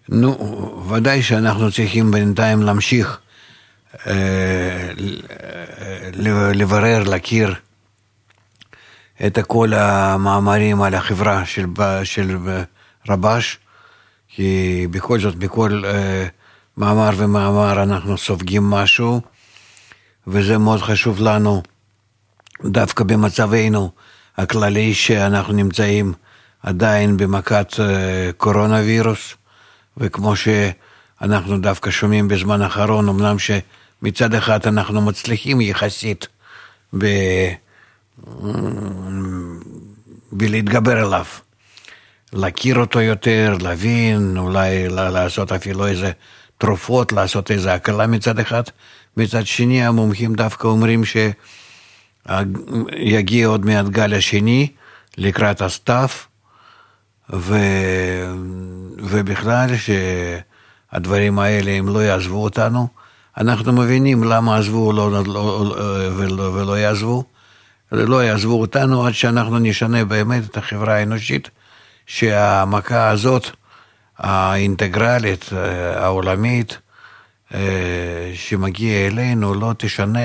נו, ודאי שאנחנו צריכים בינתיים להמשיך לברר, להכיר את כל המאמרים על החברה של רבש, כי בכל זאת, בכל מאמר ומאמר אנחנו סופגים משהו, וזה מאוד חשוב לנו, דווקא במצבנו הכללי שאנחנו נמצאים עדיין במכת קורונה וירוס, וכמו שאנחנו דווקא שומעים בזמן האחרון, אמנם שמצד אחד אנחנו מצליחים יחסית בלהתגבר עליו, להכיר אותו יותר, להבין, אולי לעשות אפילו איזה תרופות, לעשות איזה הקלה מצד אחד. מצד שני, המומחים דווקא אומרים שיגיע עוד מעט גל השני לקראת הסתיו, ובכלל שהדברים האלה הם לא יעזבו אותנו. אנחנו מבינים למה עזבו ולא יעזבו. לא יעזבו אותנו עד שאנחנו נשנה באמת את החברה האנושית, שהמכה הזאת, האינטגרלית, העולמית, שמגיע אלינו, לא תשנה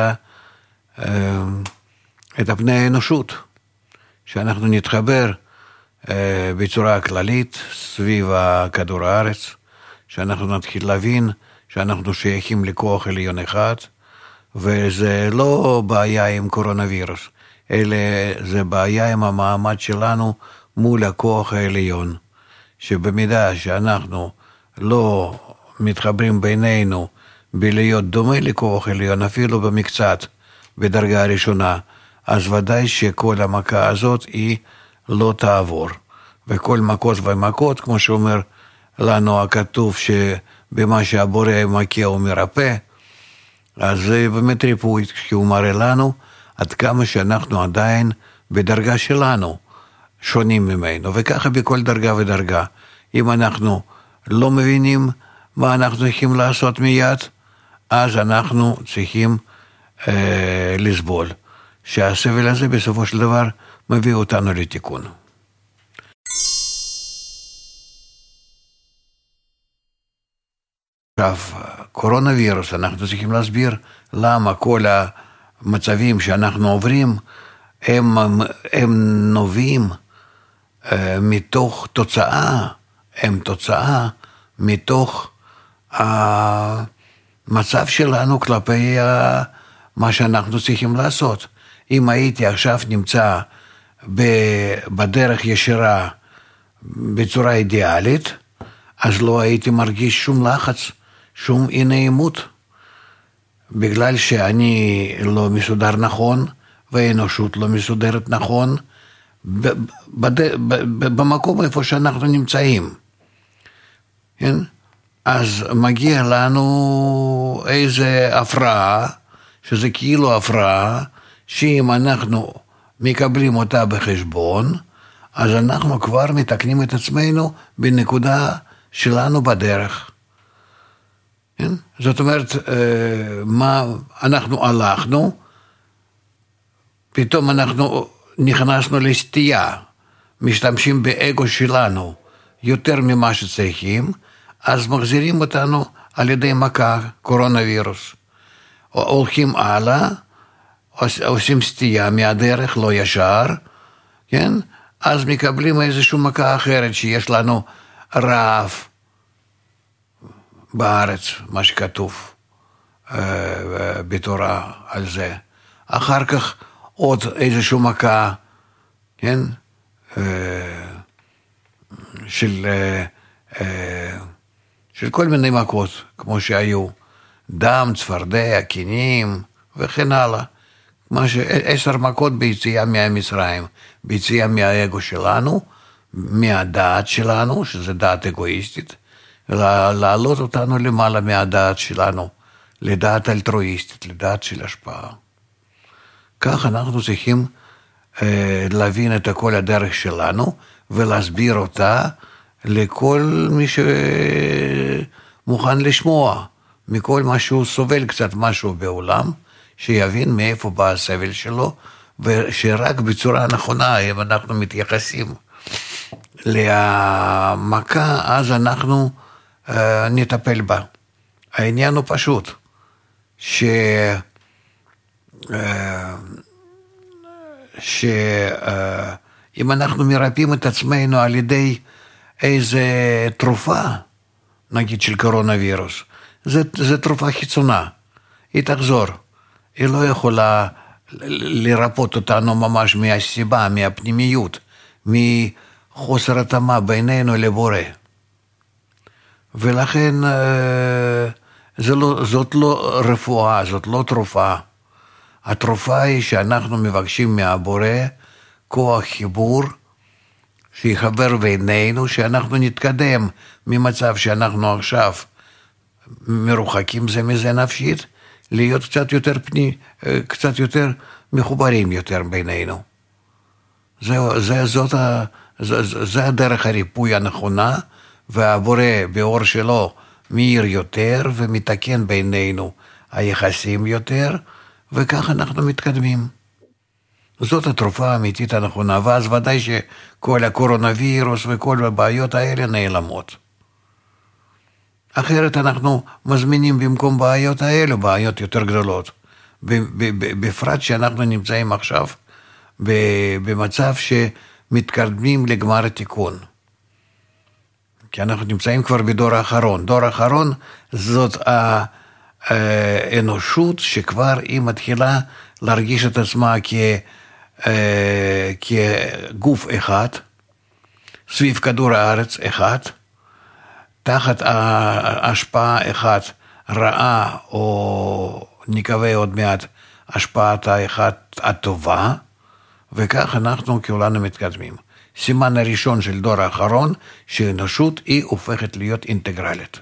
את הפני האנושות, שאנחנו נתחבר בצורה כללית סביב כדור הארץ, שאנחנו נתחיל להבין שאנחנו שייכים לכוח עליון אחד, וזה לא בעיה עם קורונה וירוס, אלא זה בעיה עם המעמד שלנו מול הכוח העליון, שבמידה שאנחנו לא מתחברים בינינו בלהיות דומה לכוח עליון, אפילו במקצת, בדרגה הראשונה, אז ודאי שכל המכה הזאת היא לא תעבור. וכל מכות ומכות, כמו שאומר לנו הכתוב, שבמה שהבורא מכה הוא מרפא, אז זה באמת ריפוי, כי הוא מראה לנו עד כמה שאנחנו עדיין בדרגה שלנו שונים ממנו, וככה בכל דרגה ודרגה. אם אנחנו לא מבינים מה אנחנו צריכים לעשות מיד, אז אנחנו צריכים לסבול, שהסבל הזה בסופו של דבר מביא אותנו לתיקון. עכשיו, קורונה וירוס, אנחנו צריכים להסביר למה כל המצבים שאנחנו עוברים הם נובעים מתוך תוצאה, הם תוצאה מתוך המצב שלנו כלפי מה שאנחנו צריכים לעשות. אם הייתי עכשיו נמצא בדרך ישירה בצורה אידיאלית, אז לא הייתי מרגיש שום לחץ, שום אי נעימות, בגלל שאני לא מסודר נכון, והאנושות לא מסודרת נכון, במקום איפה שאנחנו נמצאים. כן? אז מגיע לנו איזה הפרעה, שזה כאילו הפרעה, שאם אנחנו מקבלים אותה בחשבון, אז אנחנו כבר מתקנים את עצמנו בנקודה שלנו בדרך. כן? זאת אומרת, מה אנחנו הלכנו, פתאום אנחנו נכנסנו לסטייה, משתמשים באגו שלנו יותר ממה שצריכים, אז מחזירים אותנו על ידי מכה, קורונה וירוס. הולכים הלאה, עושים סטייה מהדרך, לא ישר, כן? אז מקבלים איזושהי מכה אחרת, שיש לנו רעב בארץ, מה שכתוב בתורה על זה. אחר כך עוד איזושהי מכה, כן? של כל מיני מכות, כמו שהיו, דם, צפרדע, קינים, וכן הלאה. 10 מכות ביציאה מהמצרים, ביציאה מהאגו שלנו, מהדעת שלנו, שזה דעת אגואיסטית, להעלות אותנו למעלה מהדעת שלנו, לדעת אלטרואיסטית, לדעת של השפעה. כך אנחנו צריכים להבין את כל הדרך שלנו, ולהסביר אותה לכל מי שמוכן לשמוע, מכל מה שהוא סובל קצת משהו בעולם, שיבין מאיפה בא הסבל שלו, ושרק בצורה נכונה, אם אנחנו מתייחסים למכה, אז אנחנו נטפל בה. העניין הוא פשוט, שאם אנחנו מרפאים את עצמנו על ידי איזה תרופה, נגיד של קורונה וירוס, זה תרופה חיצונה, היא תחזור, היא לא יכולה לרפות אותנו ממש מהסיבה, מהפנימיות, מחוסר התאמה בינינו לבורא. ולכן זאת לא רפואה, זאת לא תרופה. התרופה היא שאנחנו מבקשים מהבורא כוח חיבור, שיחבר בינינו, שאנחנו נתקדם ממצב שאנחנו עכשיו מרוחקים זה מזה נפשית, להיות קצת יותר מחוברים יותר בינינו. זה הדרך הריפוי הנכונה, והבורא באור שלו מאיר יותר ומתקן בינינו היחסים יותר, וכך אנחנו מתקדמים. זאת התרופה האמיתית הנכונה, ואז ודאי שכל הקורונה וירוס וכל הבעיות האלה נעלמות. אחרת אנחנו מזמינים במקום בעיות האלה בעיות יותר גדולות, בפרט שאנחנו נמצאים עכשיו במצב שמתקדמים לגמר התיקון. כי אנחנו נמצאים כבר בדור האחרון. דור האחרון זאת האנושות שכבר היא מתחילה להרגיש את עצמה כגוף אחד, סביב כדור הארץ אחד, תחת השפעה אחת רעה, או נקווה עוד מעט השפעת האחת הטובה, וכך אנחנו כולנו מתקדמים. סימן הראשון של דור האחרון, שהאנושות היא הופכת להיות אינטגרלית.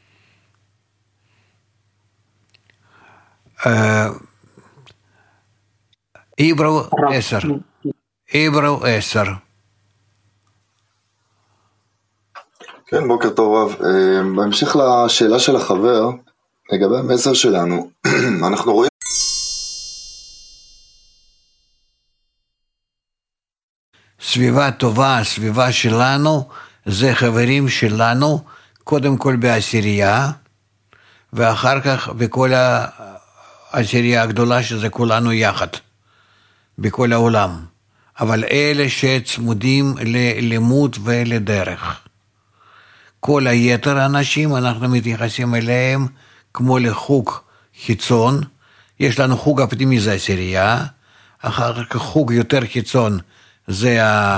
עברו 10. עברו 10. כן, בוקר טוב רב. בהמשך לשאלה של החבר, לגבי המסר שלנו, אנחנו רואים סביבה טובה, הסביבה שלנו, זה חברים שלנו, קודם כל בעשירייה, ואחר כך בכל העשירייה הגדולה שזה כולנו יחד, בכל העולם. אבל אלה שצמודים ללימוד ולדרך. כל היתר האנשים אנחנו מתייחסים אליהם כמו לחוג חיצון, יש לנו חוג הפנימי זה עשירייה, אחר כך חוג יותר חיצון, זה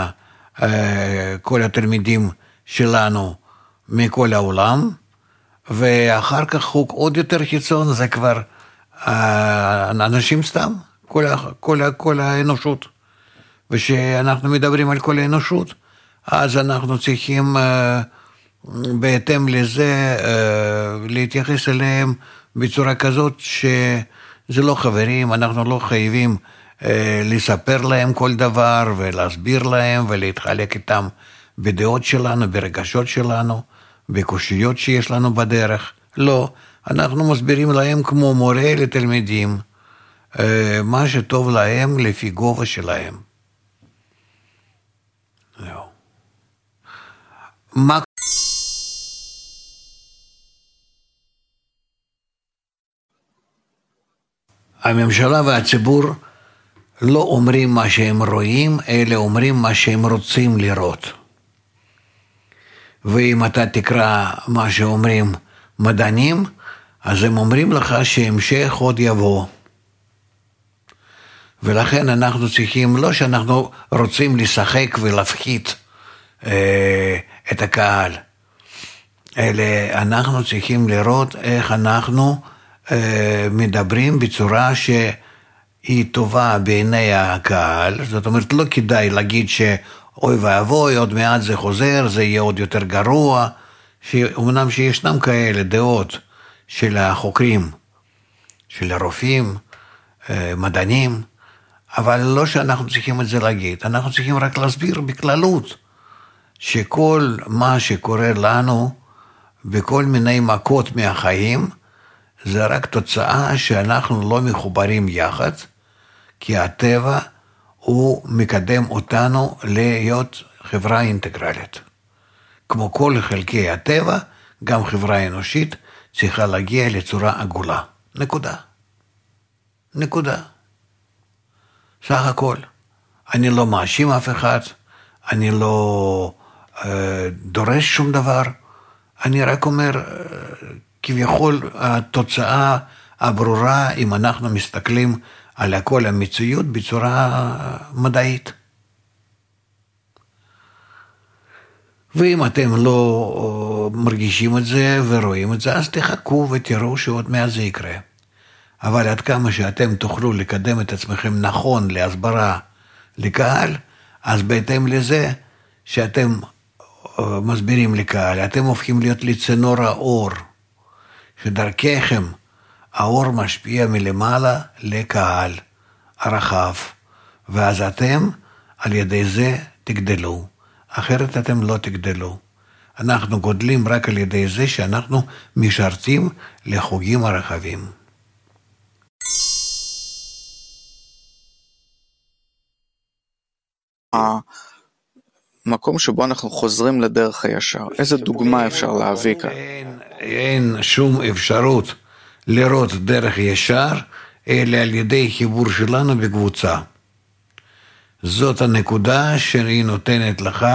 כל התלמידים שלנו מכל העולם, ואחר כך חוג עוד יותר חיצון, זה כבר אנשים סתם, כל האנושות. ושאנחנו מדברים על כל האנושות, אז אנחנו צריכים בהתאם לזה להתייחס אליהם בצורה כזאת שזה לא חברים, אנחנו לא חייבים לספר להם כל דבר ולהסביר להם ולהתחלק איתם בדעות שלנו, ברגשות שלנו, בקושיות שיש לנו בדרך. לא, אנחנו מסבירים להם כמו מורה לתלמידים, מה שטוב להם לפי גובה שלהם. זהו. מה הממשלה והציבור לא אומרים מה שהם רואים, אלא אומרים מה שהם רוצים לראות. ואם אתה תקרא מה שאומרים מדענים, אז הם אומרים לך שהמשך עוד יבוא. ולכן אנחנו צריכים, לא שאנחנו רוצים לשחק ולהפחית את הקהל, אלא אנחנו צריכים לראות איך אנחנו מדברים בצורה שהיא טובה בעיני הקהל. זאת אומרת, לא כדאי להגיד שאוי ואבוי, עוד מעט זה חוזר, זה יהיה עוד יותר גרוע, שאומנם שישנם כאלה דעות של החוקרים, של הרופאים, מדענים, אבל לא שאנחנו צריכים את זה להגיד, אנחנו צריכים רק להסביר בכללות, שכל מה שקורה לנו, בכל מיני מכות מהחיים, זה רק תוצאה שאנחנו לא מחוברים יחד, כי הטבע הוא מקדם אותנו להיות חברה אינטגרלית. כמו כל חלקי הטבע, גם חברה אנושית צריכה להגיע לצורה עגולה. נקודה. סך הכל. אני לא מאשים אף אחד, אני לא דורש שום דבר, אני רק אומר, כביכול התוצאה הברורה, אם אנחנו מסתכלים על הכל המציאות בצורה מדעית. ואם אתם לא מרגישים את זה ורואים את זה, אז תחכו ותראו שעוד מעט זה יקרה. אבל עד כמה שאתם תוכלו לקדם את עצמכם נכון להסברה לקהל, אז בהתאם לזה שאתם מסבירים לקהל, אתם הופכים להיות לצינור האור, שדרככם האור משפיע מלמעלה לקהל הרחב, ואז אתם על ידי זה תגדלו, אחרת אתם לא תגדלו. אנחנו גודלים רק על ידי זה שאנחנו משרתים לחוגים הרחבים. המקום שבו אנחנו חוזרים לדרך הישר, איזה דוגמה אפשר להביא כאן? אין שום אפשרות לראות דרך ישר, אלא על ידי חיבור שלנו בקבוצה. זאת הנקודה שהיא נותנת לך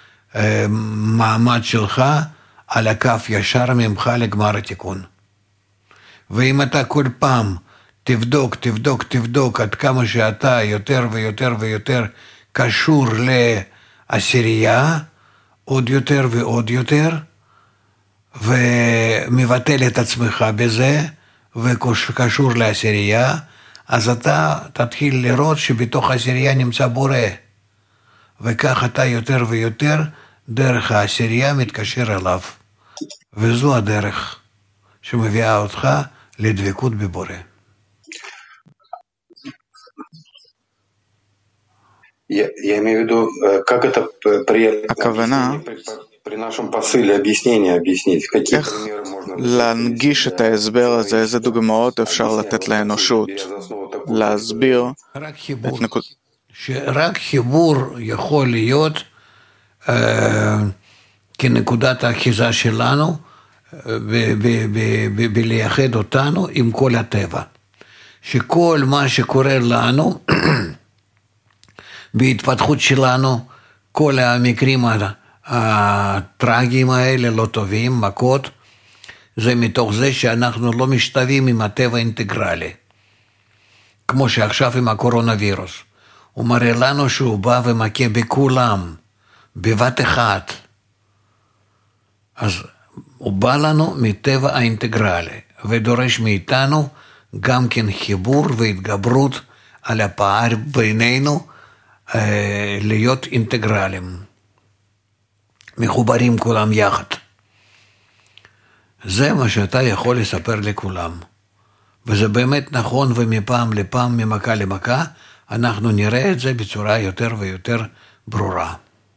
מעמד שלך על הקו ישר ממך לגמר התיקון. ואם אתה כל פעם תבדוק עד כמה שאתה יותר ויותר ויותר קשור לעשירייה, עוד יותר ועוד יותר, ומבטל את עצמך בזה, וקשור לעשירייה, אז אתה תתחיל לראות שבתוך העשירייה נמצא בורא, וכך אתה יותר ויותר דרך העשירייה מתקשר אליו, וזו הדרך שמביאה אותך לדבקות בבורא. Я имею в виду, как это הכוונה, איך להנגיש את ההסבר הזה, איזה דוגמאות אפשר לתת לאנושות, להסביר את נקוד. שרק חיבור יכול להיות כנקודת האחיזה שלנו, בלייחד אותנו עם כל הטבע. שכל מה שקורה לנו, בהתפתחות שלנו, כל המקרים הטרגיים האלה, לא טובים, מכות, זה מתוך זה שאנחנו לא משתווים עם הטבע האינטגרלי. כמו שעכשיו עם הקורונה וירוס. הוא מראה לנו שהוא בא ומכה בכולם, בבת אחת. אז הוא בא לנו מטבע האינטגרלי, ודורש מאיתנו גם כן חיבור והתגברות על הפער בינינו, להיות אינטגרלים, מחוברים כולם יחד. זה מה שאתה יכול לספר לכולם. וזה באמת נכון, ומפעם לפעם, ממכה למכה, אנחנו נראה את זה בצורה יותר ויותר ברורה.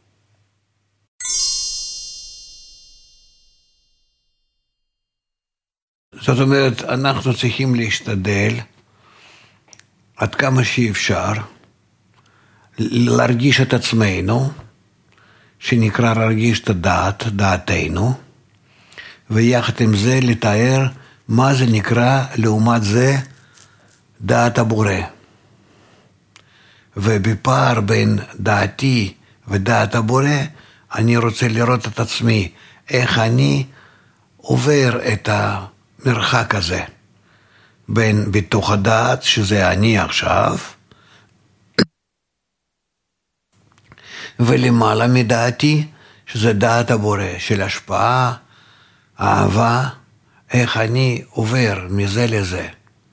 זאת אומרת, אנחנו צריכים להשתדל עד כמה שאפשר, להרגיש את עצמנו, שנקרא להרגיש את דעתנו, ויחד עם זה לתאר מה זה נקרא לעומת זה דעת הבורא. ובפער בין דעתי ודעת הבורא, אני רוצה לראות את עצמי, איך אני עובר את המרחק הזה, בין בתוך הדעת, שזה אני עכשיו, ולמעלה מדעתי, שזה דעת הבורא, של השפעה, אהבה, איך אני עובר מזה לזה.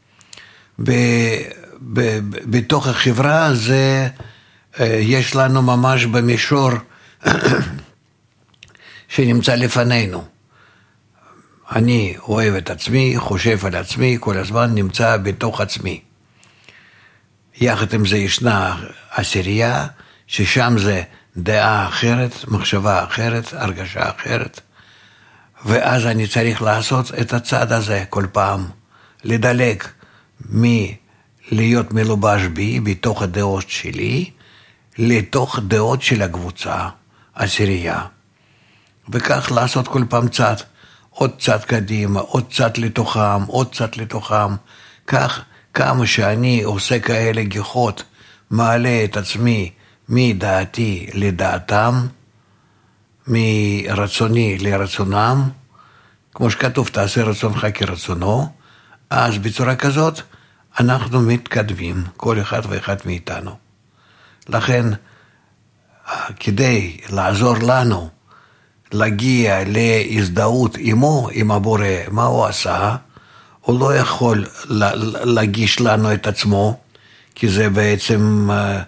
בתוך החברה זה, יש לנו ממש במישור שנמצא לפנינו. אני אוהב את עצמי, חושב על עצמי, כל הזמן נמצא בתוך עצמי. יחד עם זה ישנה עשירייה, ששם זה דעה אחרת, מחשבה אחרת, הרגשה אחרת, ואז אני צריך לעשות את הצעד הזה כל פעם, לדלג מלהיות מלובש בי, בתוך הדעות שלי, לתוך דעות של הקבוצה. עשירייה. וכך לעשות כל פעם צד, עוד צד קדימה, עוד צד לתוכם, עוד צד לתוכם. כך כמה שאני עושה כאלה גיחות, מעלה את עצמי מדעתי לדעתם, מרצוני לרצונם, כמו שכתוב, תעשה רצונך כרצונו, אז בצורה כזאת אנחנו מתקדמים, כל אחד ואחד מאיתנו. לכן, כדי לעזור לנו להגיע להזדהות עמו, עם הבורא, מה הוא עשה, הוא לא יכול להגיש לנו את עצמו, כי זה בעצם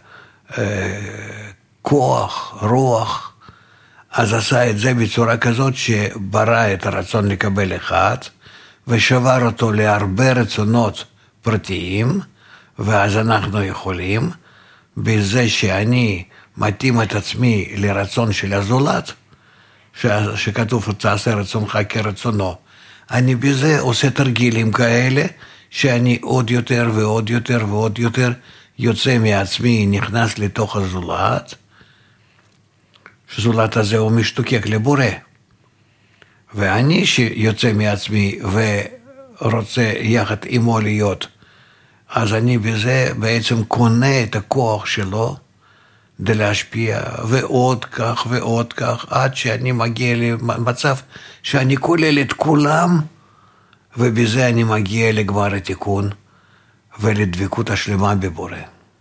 כוח, רוח, אז עשה את זה בצורה כזאת שברא את הרצון לקבל אחד, ושבר אותו להרבה רצונות פרטיים, ואז אנחנו יכולים, בזה שאני מתאים את עצמי לרצון של הזולת, שכתוב תעשה רצונך כרצונו, אני בזה עושה תרגילים כאלה, שאני עוד יותר ועוד יותר ועוד יותר יוצא מעצמי, נכנס לתוך הזולת, שזולת הזה הוא משתוקק לבורא. ואני שיוצא מעצמי ורוצה יחד עמו להיות, אז אני בזה בעצם קונה את הכוח שלו, כדי להשפיע, ועוד כך ועוד כך, עד שאני מגיע למצב שאני כולל את כולם, ובזה אני מגיע לגמר התיקון, ולדבקות השלמה בבורא.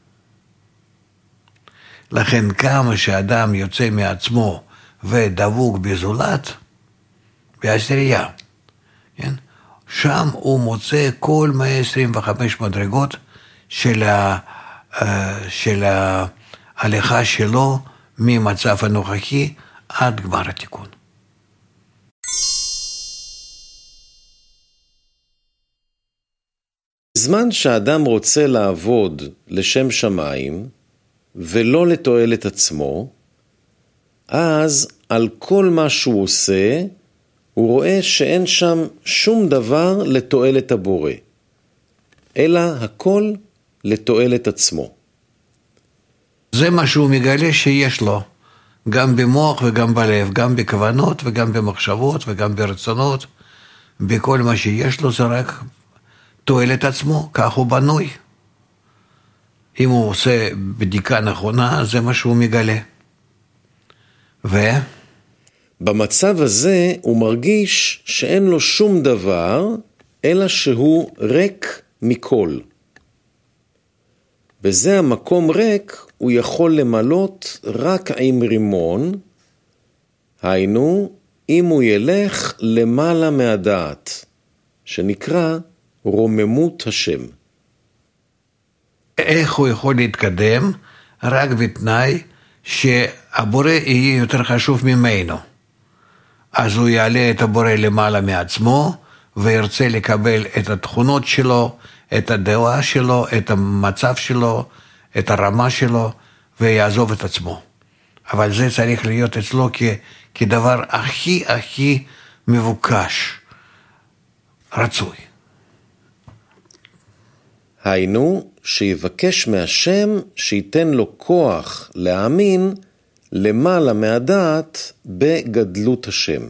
לכן כמה שאדם יוצא מעצמו, ודבוק בזולת, בעשירייה, כן? שם הוא מוצא כל 125 מדרגות של ההליכה שלו ממצב הנוכחי עד גמר התיקון. בזמן שאדם רוצה לעבוד לשם שמיים ולא לתועלת עצמו, אז על כל מה שהוא עושה, הוא רואה שאין שם שום דבר לתועלת הבורא, אלא הכל לתועלת עצמו. זה מה שהוא מגלה שיש לו, גם במוח וגם בלב, גם בכוונות וגם במחשבות וגם ברצונות, בכל מה שיש לו זה רק תועלת עצמו, כך הוא בנוי. אם הוא עושה בדיקה נכונה, זה מה שהוא מגלה. במצב הזה הוא מרגיש שאין לו שום דבר, אלא שהוא ריק מכל. בזה המקום ריק הוא יכול למלות רק עם רימון, היינו אם הוא ילך למעלה מהדעת, שנקרא רוממות השם. איך הוא יכול להתקדם? רק בתנאי שהבורא יהיה יותר חשוב ממנו. אז הוא יעלה את הבורא למעלה מעצמו, וירצה לקבל את התכונות שלו, את הדעה שלו, את המצב שלו, את הרמה שלו, ויעזוב את עצמו. אבל זה צריך להיות אצלו כדבר הכי מבוקש, רצוי. היינו, שיבקש מהשם שייתן לו כוח להאמין למעלה מהדעת בגדלות השם.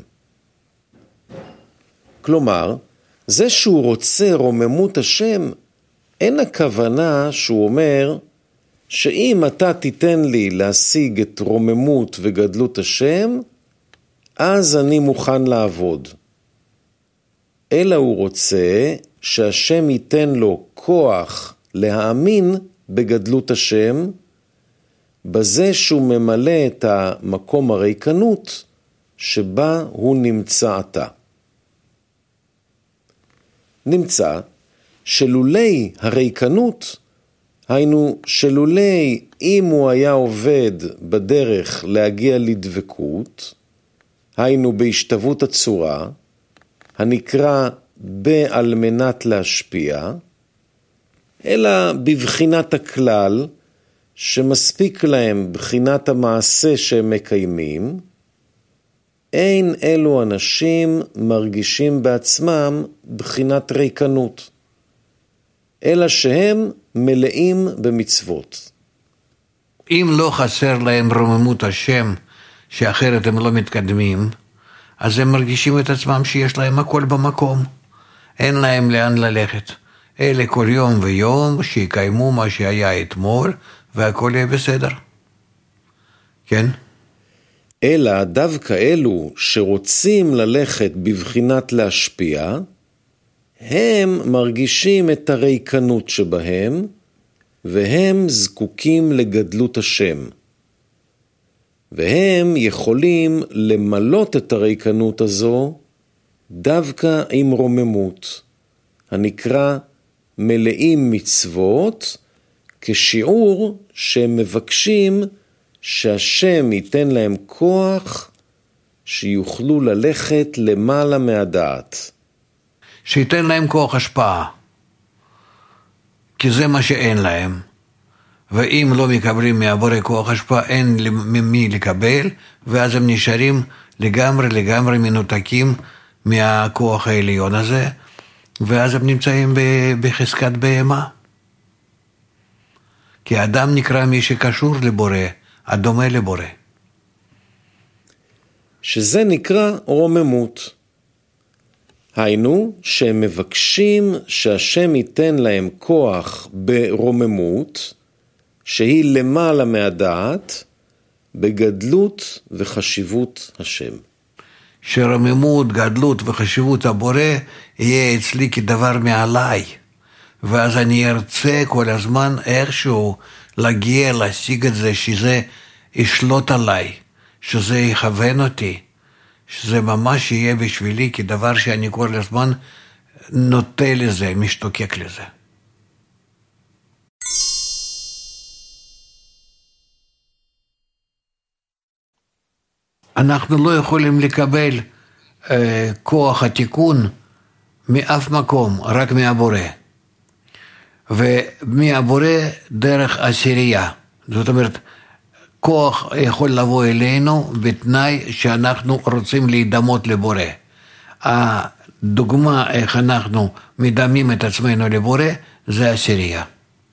כלומר, זה שהוא רוצה רוממות השם, אין הכוונה שהוא אומר שאם אתה תיתן לי להשיג את רוממות וגדלות השם, אז אני מוכן לעבוד. אלא הוא רוצה שהשם ייתן לו כוח להאמין בגדלות השם, בזה שהוא ממלא את המקום הריקנות שבה הוא נמצא עתה. נמצא שלולי הריקנות, היינו שלולי אם הוא היה עובד בדרך להגיע לדבקות, היינו בהשתוות הצורה, הנקרא בעל מנת להשפיע, אלא בבחינת הכלל, שמספיק להם בחינת המעשה שהם מקיימים, אין אלו אנשים מרגישים בעצמם בחינת ריקנות, אלא שהם מלאים במצוות. אם לא חסר להם רוממות השם, שאחרת הם לא מתקדמים, אז הם מרגישים את עצמם שיש להם הכל במקום. אין להם לאן ללכת. אלה כל יום ויום שיקיימו מה שהיה אתמול, והכל יהיה בסדר. כן? אלא דווקא אלו שרוצים ללכת בבחינת להשפיע, הם מרגישים את הריקנות שבהם, והם זקוקים לגדלות השם. והם יכולים למלות את הריקנות הזו דווקא עם רוממות, הנקרא מלאים מצוות, כשיעור שהם מבקשים שהשם ייתן להם כוח שיוכלו ללכת למעלה מהדעת. שייתן להם כוח השפעה, כי זה מה שאין להם. ואם לא מקבלים מהבורא כוח השפעה, אין ממי לקבל, ואז הם נשארים לגמרי מנותקים מהכוח העליון הזה, ואז הם נמצאים בחזקת בהמה. כי אדם נקרא מי שקשור לבורא, הדומה לבורא. שזה נקרא רוממות. היינו שהם מבקשים שהשם ייתן להם כוח ברוממות, שהיא למעלה מהדעת, בגדלות וחשיבות השם. שרוממות, גדלות וחשיבות הבורא יהיה אצלי כדבר מעליי, ואז אני ארצה כל הזמן איכשהו להשיג את זה, שזה ישלוט עליי, שזה יכוון אותי, שזה ממש יהיה בשבילי כדבר שאני כל הזמן נוטה לזה, משתוקק לזה. אנחנו לא יכולים לקבל כוח התיקון מאף מקום, רק מהבורא. ומהבורא דרך עשירייה. זאת אומרת, כוח יכול לבוא אלינו בתנאי שאנחנו רוצים להידמות לבורא. הדוגמה איך אנחנו מדמים את עצמנו לבורא זה עשירייה.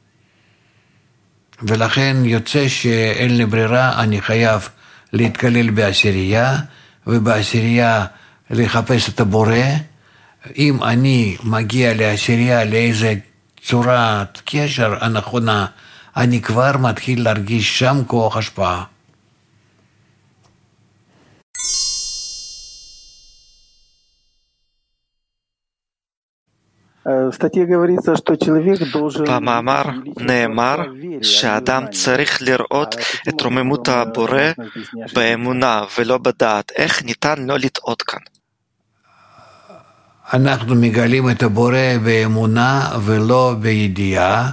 ולכן יוצא שאין לי ברירה, אני חייב להתקלל בעשירייה, ובעשירייה לחפש את הבורא. אם אני מגיע לעשירייה לאיזה צורת קשר הנכונה, אני כבר מתחיל להרגיש שם כוח השפעה. במאמר נאמר שהאדם צריך לראות את רוממות הבורא באמונה ולא בדעת. איך ניתן לא לטעות כאן? אנחנו מגלים את הבורא באמונה ולא בידיעה.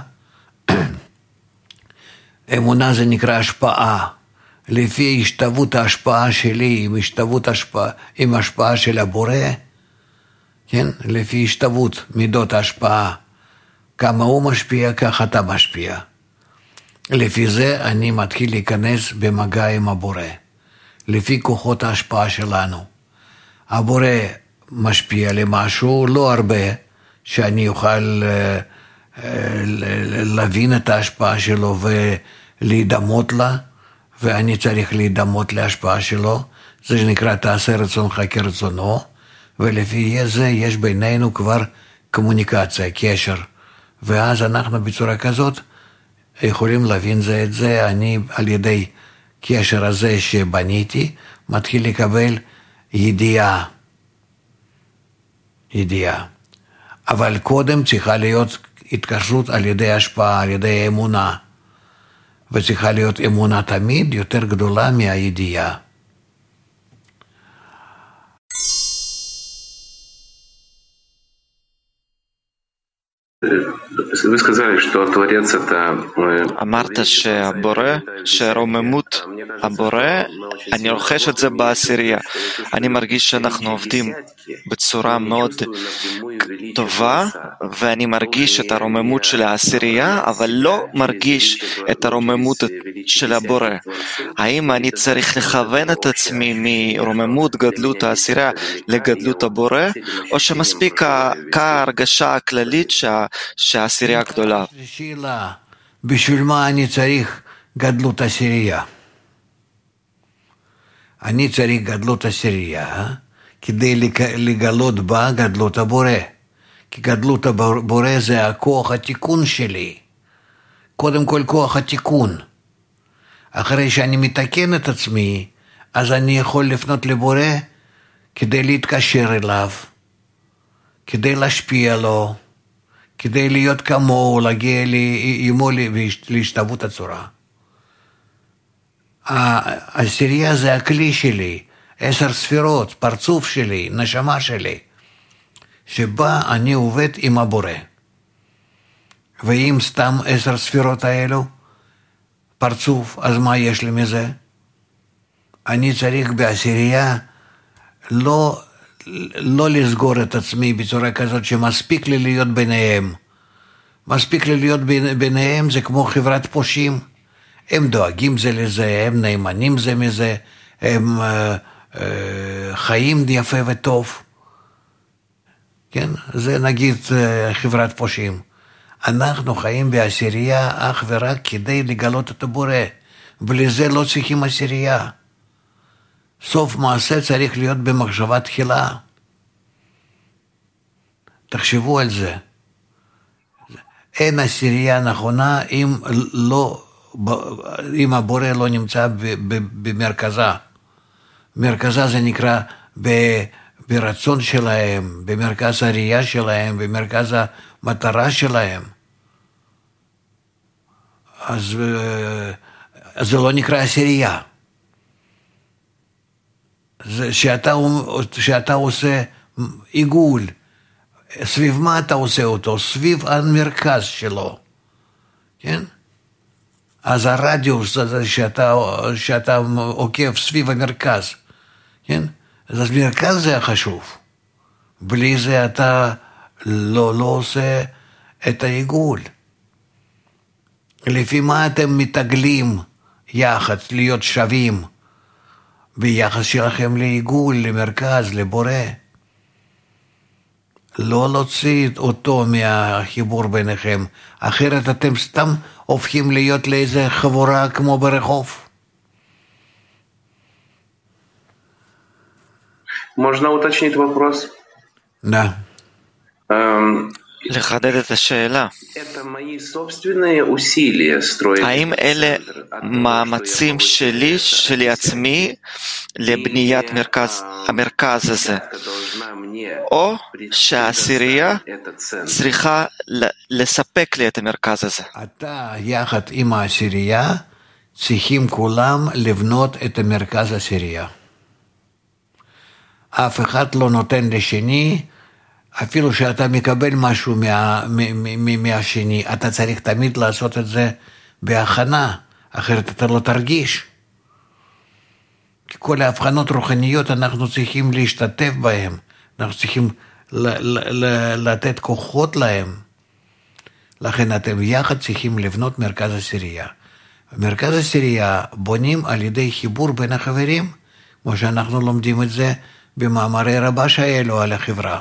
אמונה זה נקרא השפעה. לפי השתוות ההשפעה שלי עם השפעה של הבורא, כן? לפי השתוות מידות ההשפעה, כמה הוא משפיע, כך אתה משפיע. לפי זה אני מתחיל להיכנס במגע עם הבורא, לפי כוחות ההשפעה שלנו. הבורא משפיע למשהו, לא הרבה, שאני אוכל להבין את ההשפעה שלו ולהידמות לה, ואני צריך להידמות להשפעה שלו. זה נקרא תעשה רצונך כרצונו, ולפי זה יש בינינו כבר קומוניקציה, קשר, ואז אנחנו בצורה כזאת יכולים להבין זה את זה. אני על ידי קשר הזה שבניתי מתחיל לקבל ידיעה, אבל קודם צריכה להיות התקשרות על ידי השפעה, על ידי אמונה, וצריכה להיות אמונה תמיד יותר גדולה מהידיעה. אמרת שהבורא, שרוממות הבורא, אני רוכש את זה בעשירייה. אני מרגיש שאנחנו עובדים בצורה מאוד טובה, ואני מרגיש את הרוממות של העשירייה, אבל לא מרגיש את הרוממות של הבורא. האם אני צריך לכוון את עצמי מרוממות גדלות העשירייה לגדלות הבורא, או שמספיק ההרגשה הכללית שהעשירייה גדולה? שאלה, בשביל מה אני צריך גדלות עשירייה? אני צריך גדלות עשירייה, כדי לגלות בה גדלות הבורא. כי גדלות הבורא זה הכוח התיקון שלי. קודם כל כוח התיקון. אחרי שאני מתקן את עצמי, אז אני יכול לפנות לבורא כדי להתקשר אליו, כדי להשפיע לו, כדי להיות כמוהו, להגיע עמו להשתוות הצורה. העשירייה זה הכלי שלי, 10 ספירות, פרצוף שלי, נשמה שלי, שבה אני עובד עם הבורא. ואם סתם 10 ספירות האלו, פרצוף, אז מה יש לי מזה? אני צריך בעשירייה לא לסגור את עצמי בצורה כזאת שמספיק לי להיות ביניהם. מספיק לי להיות ביניהם, זה כמו חברת פושעים. הם דואגים זה לזה, הם נאמנים זה מזה, הם חיים יפה וטוב. כן? זה נגיד חברת פושעים. אנחנו חיים בעשירייה אך ורק כדי לגלות את הבורא. בלי זה לא צריכים עשירייה. סוף מעשה צריך להיות במחשבה תחילה. תחשבו על זה. אין עשירייה נכונה אם הבורא לא נמצא במרכזה. מרכזה זה נקרא ברצון שלהם, במרכז הראייה שלהם, במרכז המטרה שלהם. אז זה לא נקרא עשירייה. שאתה עושה עיגול, סביב מה אתה עושה אותו? סביב המרכז שלו, כן? אז הרדיוס הזה שאתה עוקב סביב המרכז, כן? אז המרכז זה החשוב. בלי זה אתה לא עושה את העיגול. לפי מה אתם מתגלים יחד להיות שווים ביחס שלכם לעיגול, למרכז, לבורא? לא להוציא אותו מהחיבור ביניכם, אחרת אתם סתם הופכים להיות לאיזה חבורה כמו ברחוב. Можно уточнить вопрос? Да. לחדד את השאלה. האם אלה מאמצים שלי עצמי לבניית המרכז הזה, או שהעשירייה צריכה לספק לי את המרכז הזה? אתה יחד עם העשירייה צריכים כולם לבנות את המרכז העשירייה. אף אחד לא נותן לשני, אפילו שאתה מקבל משהו מהשני, אתה צריך תמיד לעשות את זה בהכנה, אחרת אתה לא תרגיש. כי כל ההבחנות רוחניות אנחנו צריכים להשתתף בהן, אנחנו צריכים לתת כוחות להם. לכן אתם יחד צריכים לבנות מרכז עשירייה. מרכז עשירייה בונים על ידי חיבור בין החברים, כמו שאנחנו לומדים את זה במאמרי רבש האלו על החברה.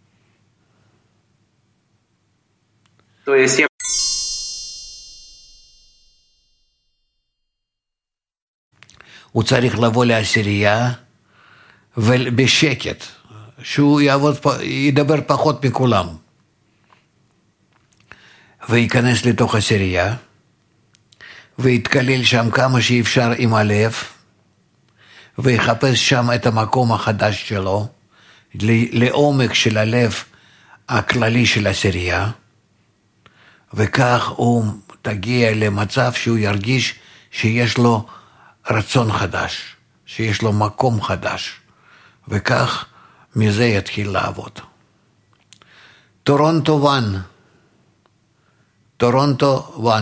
הוא צריך לבוא לעשירייה ובשקט, שהוא ידבר פחות מכולם, וייכנס לתוך עשירייה ויתקלל שם כמה שאפשר עם הלב, ויחפש שם את המקום החדש שלו, לעומק של הלב הכללי של עשירייה, וכך הוא תגיע למצב שהוא ירגיש שיש לו רצון חדש, שיש לו מקום חדש, וכך מזה יתחיל לעבוד. טורונטו 1. טורונטו 1.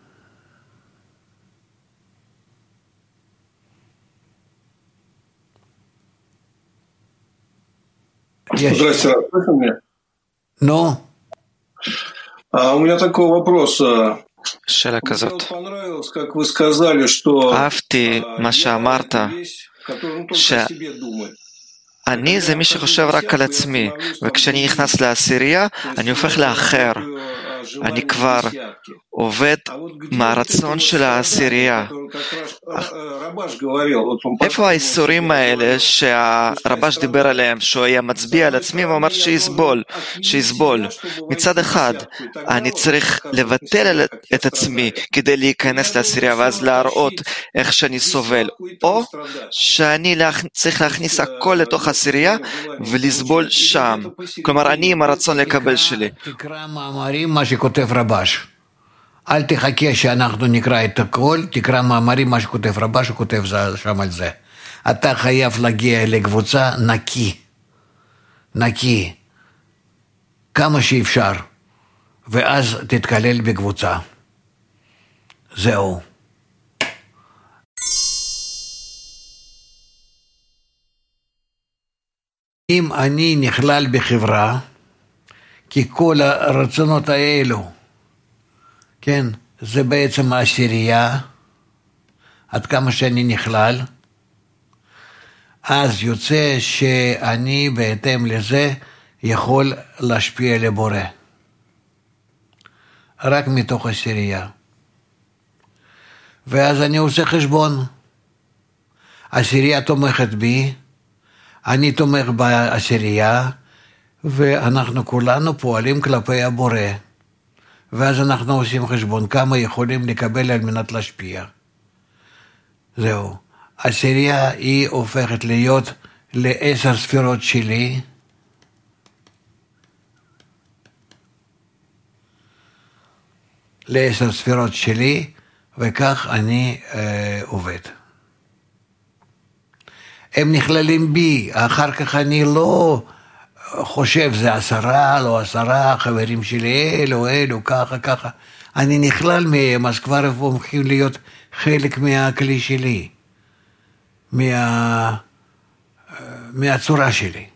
Здравствуйте, слышно меня? Ну? У меня такой вопрос. שאלה כזאת. Понравилось, как вы сказали, что אהבתי מה שאמרת, שאני זה מי שחושב רק על עצמי, וכשאני נכנס לעשירייה, אני הופך לאחר. אני כבר עובד מהרצון של העשירייה. איפה האיסורים האלה שהרבש דיבר עליהם, שהוא היה מצביע על עצמי ואומר שיסבול. מצד אחד, אני צריך לבטל את עצמי כדי להיכנס לעשירייה ואז להראות איך שאני סובל, או שאני צריך להכניס הכל לתוך העשירייה ולסבול שם. כלומר, אני עם הרצון לקבל שלי. תקרא מאמרים מה שכותב רבש. אל תחכה שאנחנו נקרא את הכל, תקרא מאמרים מה שכותב רבש, הוא כותב שם על זה. אתה חייב להגיע לקבוצה נקי, כמה שאפשר, ואז תתקלל בקבוצה. זהו. אם אני נכלל בחברה, כי כל הרצונות האלו, כן, זה בעצם העשירייה, עד כמה שאני נכלל, אז יוצא שאני בהתאם לזה יכול להשפיע לבורא. רק מתוך עשירייה. ואז אני עושה חשבון. עשירייה תומכת בי, אני תומך בעשירייה, ואנחנו כולנו פועלים כלפי הבורא. ואז אנחנו עושים חשבון כמה יכולים לקבל על מנת להשפיע. זהו. עשירייה היא הופכת להיות ל10 ספירות שלי, ל10 ספירות שלי, וכך אני עובד. הם נכללים בי, אחר כך אני לא חושב זה 10, לא 10, חברים שלי, אלו, ככה. אני נכלל מהם, אז כבר הם הולכים להיות חלק מהכלי שלי, מהצורה שלי.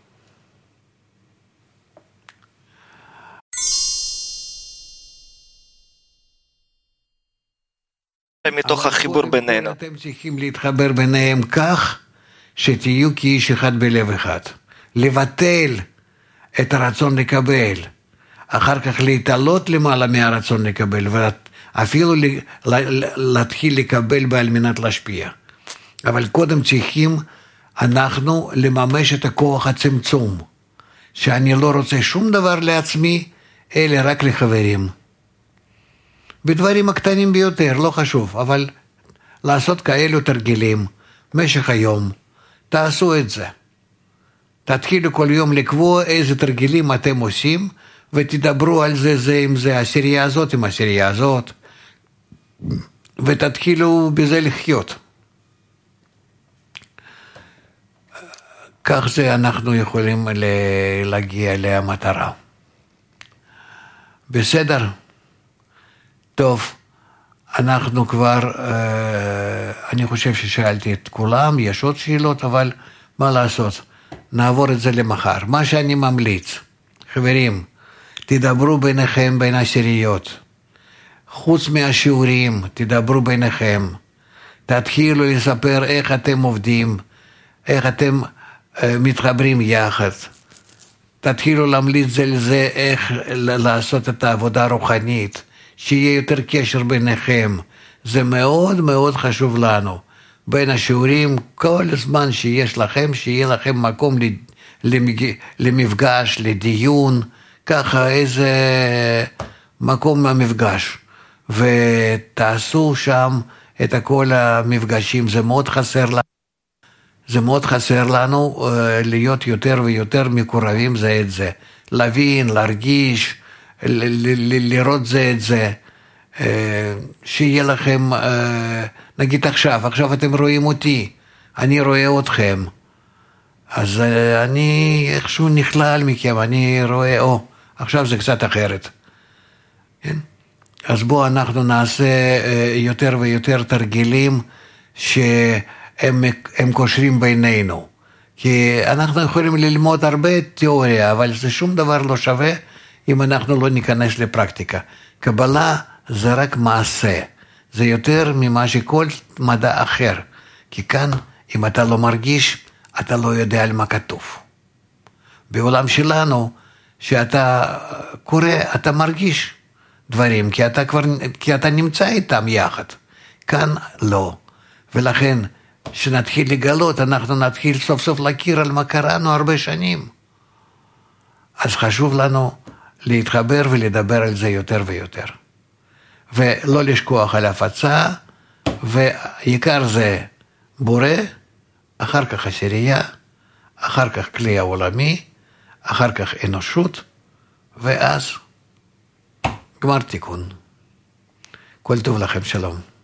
מתוך החיבור בינינו. אתם צריכים להתחבר ביניהם כך, שתהיו כאיש אחד בלב אחד. לבטל את הרצון לקבל, אחר כך להתעלות למעלה מהרצון לקבל, ואפילו להתחיל לקבל בעל מנת להשפיע. אבל קודם צריכים אנחנו לממש את הכוח הצמצום, שאני לא רוצה שום דבר לעצמי, אלא רק לחברים. בדברים הקטנים ביותר, לא חשוב, אבל לעשות כאלו תרגילים, משך היום, תעשו את זה. תתחילו כל יום לקבוע איזה תרגילים אתם עושים, ותדברו על זה עם זה, העשירייה הזאת עם העשירייה הזאת, ותתחילו בזה לחיות. כך זה אנחנו יכולים להגיע למטרה. בסדר? טוב, אנחנו כבר, אני חושב ששאלתי את כולם, יש עוד שאלות, אבל מה לעשות? נעבור את זה למחר. מה שאני ממליץ, חברים, תדברו ביניכם בין עשיריות. חוץ מהשיעורים, תדברו ביניכם. תתחילו לספר איך אתם עובדים, איך אתם מתחברים יחד. תתחילו להמליץ זה לזה איך לעשות את העבודה הרוחנית, שיהיה יותר קשר ביניכם. זה מאוד מאוד חשוב לנו. בין השיעורים, כל זמן שיש לכם, שיהיה לכם מקום למפגש, לדיון, ככה איזה מקום המפגש. ותעשו שם את כל המפגשים, זה מאוד חסר לנו. זה מאוד חסר לנו להיות יותר ויותר מקורבים זה את זה. להבין, להרגיש, לראות זה את זה. שיהיה לכם, נגיד עכשיו אתם רואים אותי, אני רואה אתכם. אז אני איכשהו נכלל מכם, אני רואה, עכשיו זה קצת אחרת. כן? אז בואו אנחנו נעשה יותר ויותר תרגילים שהם קושרים בינינו. כי אנחנו יכולים ללמוד הרבה תיאוריה, אבל זה שום דבר לא שווה אם אנחנו לא ניכנס לפרקטיקה. קבלה זה רק מעשה, זה יותר ממה שכל מדע אחר. כי כאן, אם אתה לא מרגיש, אתה לא יודע על מה כתוב. בעולם שלנו, שאתה קורא, אתה מרגיש. דברים, כי אתה נמצא איתם יחד. כאן לא. ולכן, שנתחיל לגלות, אנחנו נתחיל סוף סוף להכיר על מה קראנו הרבה שנים. אז חשוב לנו להתחבר ולדבר על זה יותר ויותר. ולא לשכוח על הפצה, ועיקר זה בורא, אחר כך עשירייה, אחר כך כלי העולמי, אחר כך אנושות, ואז גמר תיקון. כל טוב לכם, שלום.